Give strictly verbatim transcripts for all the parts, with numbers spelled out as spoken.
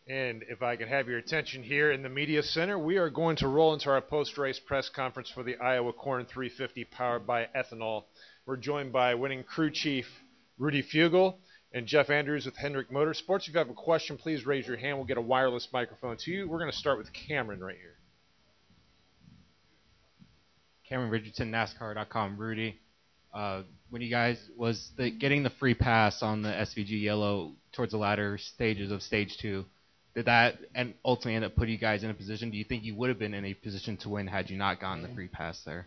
And if I can have your attention here in the media center, we are going to roll into our post-race press conference for the Iowa Corn three fifty powered by Ethanol. We're joined by winning crew chief Rudy Fugle and Jeff Andrews with Hendrick Motorsports. If you have a question, please raise your hand. We'll get a wireless microphone to you. We're going to start with Cameron right here. Cameron Richardson, NASCAR dot com. Rudy, uh, when you guys was the, getting the free pass on the S V G Yellow towards the latter stages of stage two, did that and ultimately end up putting you guys in a position? Do you think you would have been in a position to win had you not gotten the free pass there?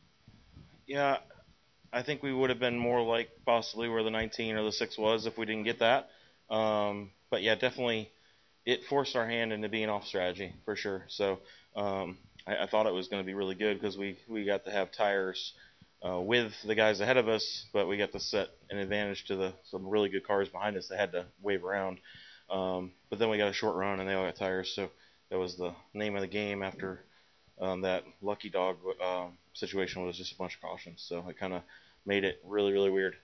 Yeah, I think we would have been more like possibly where the nineteen or the six was if we didn't get that. Um, but yeah, definitely it forced our hand into being off strategy for sure. So um, I, I thought it was going to be really good because we, we got to have tires uh, with the guys ahead of us, but we got to set an advantage to the some really good cars behind us that had to wave around. Um, but then we got a short run and they all got tires, so that was the name of the game after um, that lucky dog uh, situation was just a bunch of cautions. So it kind of made it really, really weird.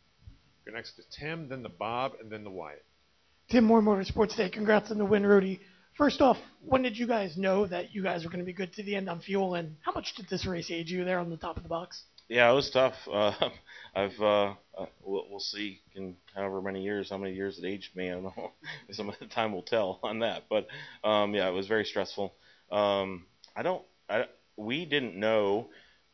Go next to Tim, then the Bob, and then the Wyatt. Tim Moore, Motorsports Day. Congrats on the win, Rudy. First off, when did you guys know that you guys were going to be good to the end on fuel, and how much did this race age you there on the top of the box? Yeah, it was tough. Uh, I've uh, uh, we'll, we'll see in however many years, how many years it aged me. I don't know. Some of the time will tell on that. But um, yeah, it was very stressful. Um, I don't. I, we didn't know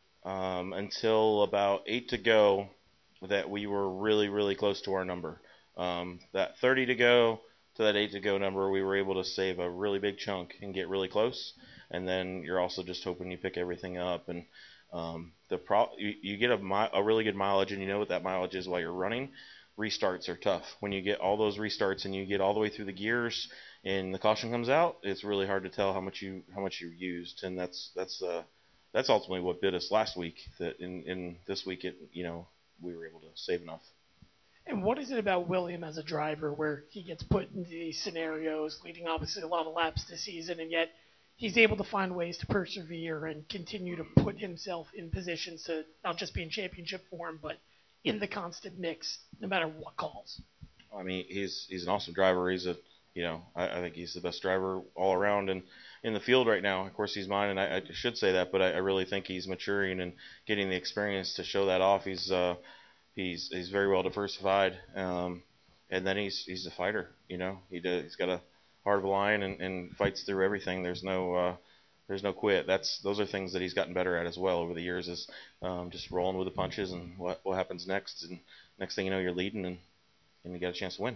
um, until about eight to go that we were really, really close to our number. Um, that thirty to go to that eight to go number, we were able to save a really big chunk and get really close. And then you're also just hoping you pick everything up and. Um, the pro you, you get a, mi- a really good mileage, and you know what that mileage is while you're running. Restarts are tough. When you get all those restarts and you get all the way through the gears, and the caution comes out, it's really hard to tell how much you how much you used, and that's that's uh that's ultimately what bit us last week. That in, in this week, it you know we were able to save enough. And what is it about William as a driver where he gets put into these scenarios, leading obviously a lot of laps this season, and yet he's able to find ways to persevere and continue to put himself in positions to not just be in championship form, but in the constant mix, no matter what calls? I mean, he's he's an awesome driver. He's a you know I, I think he's the best driver all around and in the field right now. Of course, he's mine, and I, I should say that, but I, I really think he's maturing and getting the experience to show that off. He's uh, he's he's very well diversified, um, and then he's he's a fighter. You know, he does, he's got a heart of a lion and, and fights through everything. There's no uh, there's no quit. That's those are things that he's gotten better at as well over the years. Is um, just rolling with the punches and what what happens next. And next thing you know, you're leading and and you got a chance to win.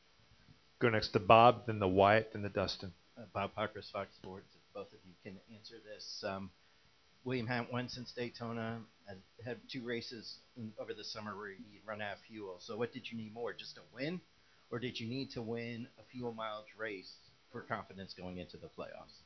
Go next to Bob, then the Wyatt, then the Dustin. Uh, Bob Parker, Fox Sports. If both of you can answer this. Um, William hadn't won since Daytona. Had, had two races in, over the summer where he run out of fuel. So what did you need more, just a win? Or did you need to win a fuel mileage race for confidence going into the playoffs?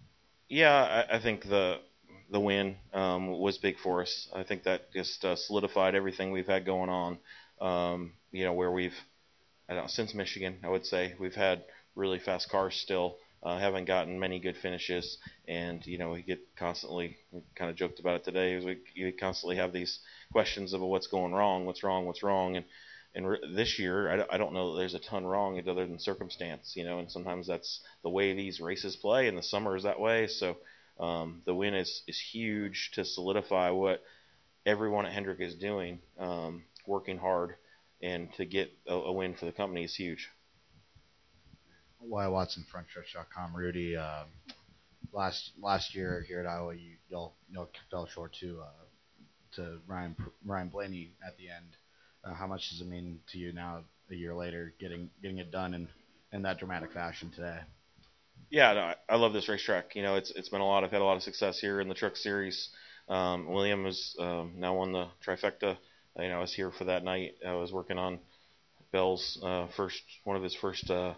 Yeah, I, I think the the win um, was big for us. I think that just uh, solidified everything we've had going on. Um, you know, where we've, I don't know, since Michigan, I would say we've had really fast cars still. Uh, haven't gotten many good finishes, and you know we get constantly. We kind of joked about it today. Is we you constantly have these questions about what's going wrong, what's wrong, what's wrong, and and re- this year I, I don't know that there's a ton wrong other than circumstance, you know. And sometimes that's the way these races play, and the summer is that way. So um, the win is is huge to solidify what everyone at Hendrick is doing, um, working hard, and to get a, a win for the company is huge. Wyatt Watson, front stretch dot com. Rudy, uh, last last year here at Iowa, you y'all, y'all fell short to uh, to Ryan Ryan Blaney at the end. Uh, how much does it mean to you now, a year later, getting getting it done in, in that dramatic fashion today? Yeah, no, I, I love this racetrack. You know, it's it's been a lot. I've had a lot of success here in the Truck Series. Um, William has um, now won the trifecta. You know, I was here for that night. I was working on Bell's uh, first one of his first. Uh,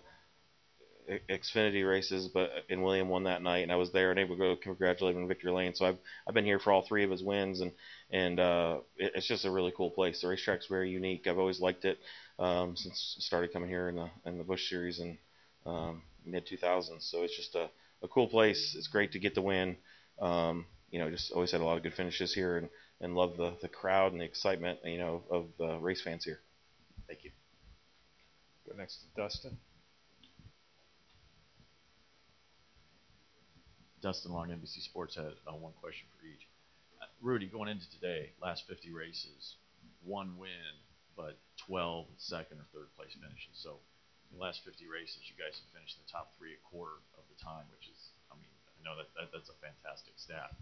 Xfinity races, but and William won that night, and I was there and able to go congratulate him in Victory Lane. So I've I've been here for all three of his wins, and and uh, it, it's just a really cool place. The racetrack's very unique. I've always liked it um, since I started coming here in the in the Busch Series in um, mid two thousands. So it's just a, a cool place. It's great to get the win. Um, you know, just always had a lot of good finishes here, and, and love the, the crowd and the excitement, you know, of the race fans here. Thank you. Go next to Dustin. Dustin Long, N B C Sports, had uh, one question for each. Uh, Rudy, going into today, last fifty races, one win, but twelve second or third place finishes. So in the last fifty races, you guys have finished in the top three a quarter of the time, which is, I mean, I know that, that that's a fantastic stat.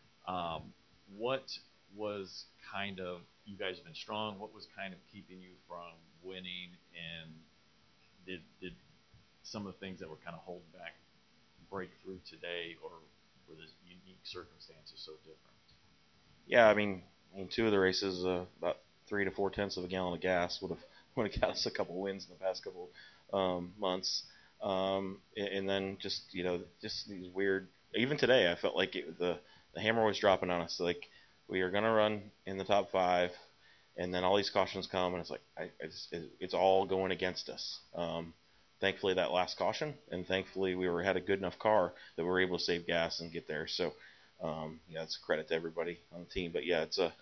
Um, what was kind of, you guys have been strong, what was kind of keeping you from winning, and did, did some of the things that were kind of holding back break through today, or were the unique circumstances so different? Yeah, I mean, in two of the races, uh, about three to four tenths of a gallon of gas would have would have got us a couple wins in the past couple um, months, um, and, and then just you know just these weird. Even today, I felt like it, the the hammer was dropping on us. Like we are gonna run in the top five, and then all these cautions come, and it's like I, I just, it, it's all going against us. Um, thankfully, that last caution, and thankfully we were had a good enough car that we were able to save gas and get there. So. Um, yeah, it's a credit to everybody on the team. But yeah, it's a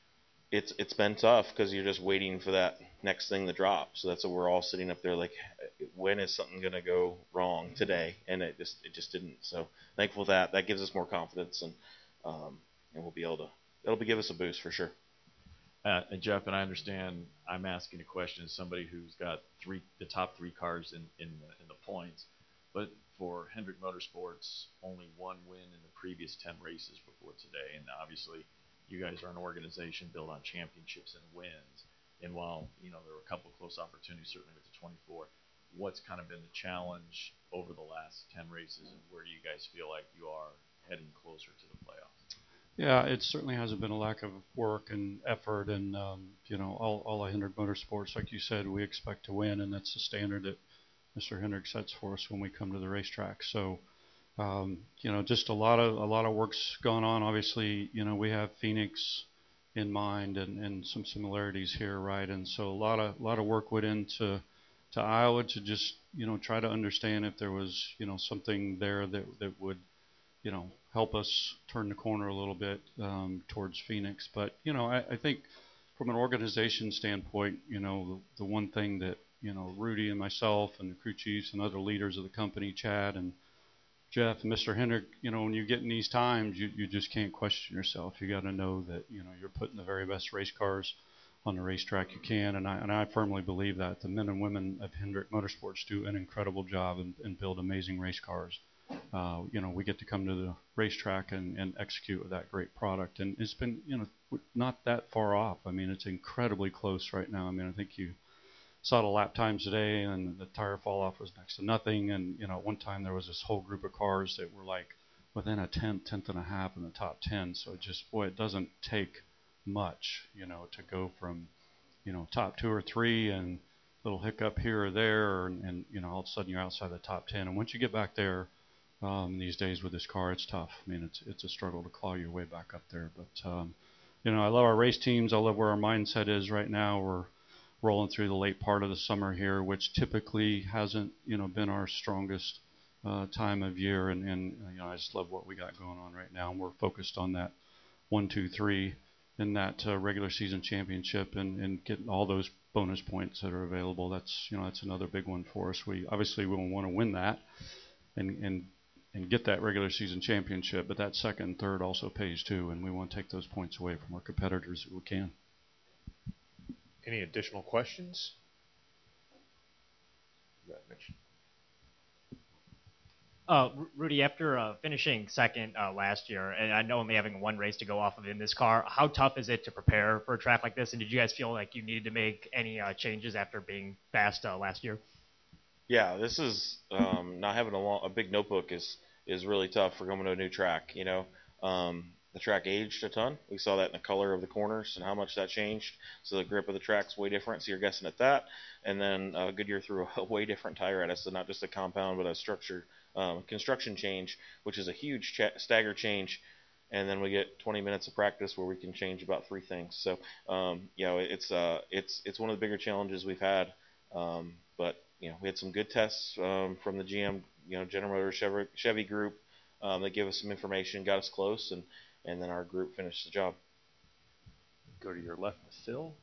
it's it's been tough because you're just waiting for that next thing to drop. So that's what we're all sitting up there like, when is something gonna go wrong today? And it just it just didn't. So thankful for that that gives us more confidence, and um, and we'll be able to it'll be give us a boost for sure. Uh, and Jeff, and I understand I'm asking a question as somebody who's got three the top three cars in in the, in the points, but for Hendrick Motorsports, only one win in the previous ten races before today. And obviously, you guys are an organization built on championships and wins. And while, you know, there were a couple of close opportunities, certainly with the twenty-four, what's kind of been the challenge over the last ten races, and where do you guys feel like you are heading closer to the playoffs? Yeah, it certainly hasn't been a lack of work and effort. And, um, you know, all, all of Hendrick Motorsports, like you said, we expect to win, and that's the standard that Mister Hendrick sets for us when we come to the racetrack. So, um, you know, just a lot of a lot of work's gone on. Obviously, you know, we have Phoenix in mind, and, and some similarities here, right? And so a lot of a lot of work went into to Iowa to just you know try to understand if there was you know something there that that would you know help us turn the corner a little bit um, towards Phoenix. But you know, I, I think from an organization standpoint, you know, the, the one thing that you know, Rudy and myself and the crew chiefs and other leaders of the company, Chad and Jeff and Mister Hendrick, you know, when you get in these times, you, you just can't question yourself. You got to know that, you know, you're putting the very best race cars on the racetrack you can. And I, and I firmly believe that the men and women of Hendrick Motorsports do an incredible job and, and build amazing race cars. Uh, you know, we get to come to the racetrack and, and execute with that great product. And it's been, you know, not that far off. I mean, it's incredibly close right now. I mean, I think you saw the lap times today, and the tire fall off was next to nothing. And you know, at one time there was this whole group of cars that were like within a tenth, tenth and a half in the top ten. So it just, boy, it doesn't take much, you know, to go from, you know, top two or three and little hiccup here or there, and, and you know, all of a sudden you're outside the top ten. And once you get back there, um, these days with this car, it's tough. I mean, it's it's a struggle to claw your way back up there. But um, you know, I love our race teams. I love where our mindset is right now. We're rolling through the late part of the summer here, which typically hasn't, you know, been our strongest uh, time of year. And, and, you know, I just love what we got going on right now. And we're focused on that one, two, three in that uh, regular season championship and, and getting all those bonus points that are available. That's, you know, that's another big one for us. We obviously we want to win that and, and, and get that regular season championship, but that second and third also pays too. And we want to take those points away from our competitors if we can. Any additional questions? Go ahead, Mitch. Uh, Rudy, after uh, finishing second uh, last year, and I know only having one race to go off of in this car, how tough is it to prepare for a track like this? And did you guys feel like you needed to make any uh, changes after being fast uh, last year? Yeah, this is um, not having a, long, a big notebook is is really tough for coming to a new track. You know, um, the track aged a ton. We saw that in the color of the corners and how much that changed. So the grip of the track's way different. So you're guessing at that. And then uh, Goodyear threw a way different tire at us, so not just a compound, but a structure um, construction change, which is a huge cha- stagger change. And then we get twenty minutes of practice where we can change about three things. So um, you know, it's uh, it's it's one of the bigger challenges we've had. Um, but you know, we had some good tests um, from the G M, you know, General Motors Chevy, Chevy group. Um, they gave us some information, got us close, and and then our group finished the job. Go to your left, Phil.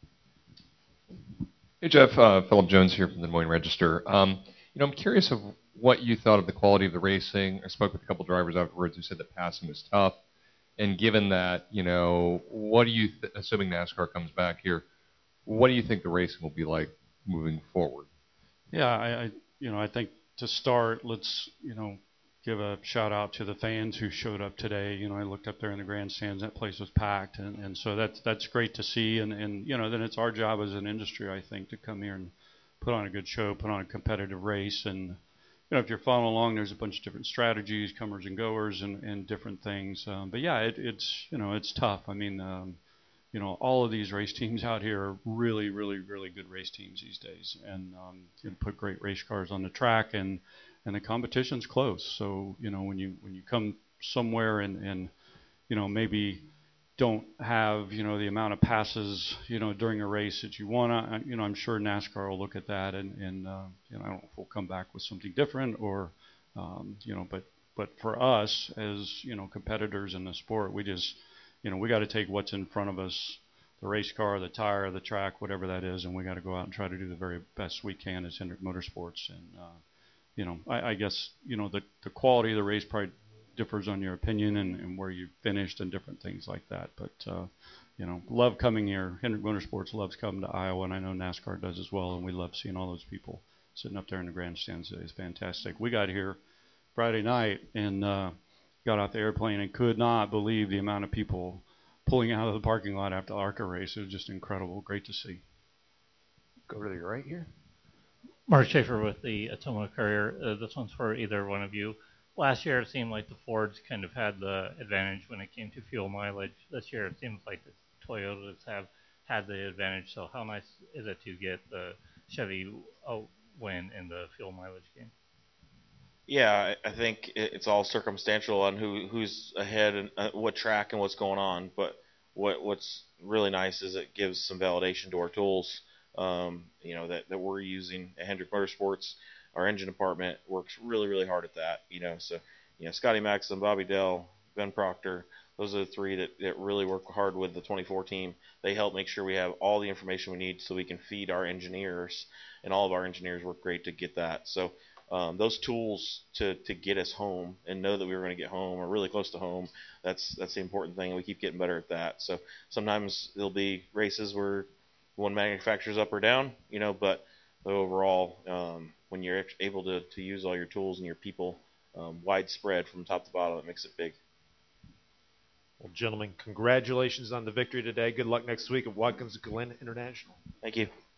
Hey, Jeff. Uh, Philip Jones here from the Des Moines Register. Um, you know, I'm curious of what you thought of the quality of the racing. I spoke with a couple drivers afterwards who said that passing was tough. And given that, you know, what do you, th- assuming NASCAR comes back here, what do you think the racing will be like moving forward? Yeah, I, I you know, I think to start, let's, you know, give a shout out to the fans who showed up today. You know, I looked up there in the grandstands, that place was packed, and, and so that's that's great to see. And, and you know, then it's our job as an industry, I think, to come here and put on a good show, put on a competitive race. And you know, if you're following along, there's a bunch of different strategies, comers and goers, and, and different things. Um, but yeah, it, it's you know, it's tough. I mean, um, you know, all of these race teams out here are really, really, really good race teams these days, and um, you know, put great race cars on the track, and and the competition's close. So you know, when you when you come somewhere and and you know, maybe don't have, you know, the amount of passes, you know, during a race that you want to, you know, I'm sure NASCAR will look at that, and, and uh, you know, I don't know if we'll come back with something different, or, um, you know, but, but for us as, you know, competitors in the sport, we just, you know, we got to take what's in front of us, the race car, the tire, the track, whatever that is, and we got to go out and try to do the very best we can as Hendrick Motorsports. And, uh, you know, I, I guess, you know, the, the quality of the race probably differs on your opinion and, and where you finished and different things like that. But, uh, you know, love coming here. Hendrick Motorsports loves coming to Iowa, and I know NASCAR does as well, and we love seeing all those people sitting up there in the grandstands. It's fantastic. We got here Friday night and uh, got off the airplane and could not believe the amount of people pulling out of the parking lot after the ARCA race. It was just incredible. Great to see. Go to your right here. Mark Schaefer with the Atomo Courier. Uh, this one's for either one of you. Last year, it seemed like the Fords kind of had the advantage when it came to fuel mileage. This year, it seems like the Toyotas have had the advantage. So how nice is it to get the Chevy uh, win in the fuel mileage game? Yeah, I think it's all circumstantial on who who's ahead and uh, what track and what's going on. But what what's really nice is it gives some validation to our tools. Um, you know, that, that we're using at Hendrick Motorsports. Our engine department works really, really hard at that. You know, so you know, Scotty Maxim, Bobby Dell, Ben Proctor, those are the three that, that really work hard with the twenty-four team. They help make sure we have all the information we need so we can feed our engineers, and all of our engineers work great to get that. So um, those tools to, to get us home and know that we were going to get home or really close to home, that's that's the important thing. We keep getting better at that. So sometimes there'll be races where one manufacturer's up or down, you know, but overall, um, when you're able to, to use all your tools and your people um, widespread from top to bottom, it makes it big. Well, gentlemen, congratulations on the victory today. Good luck next week at Watkins Glen International. Thank you.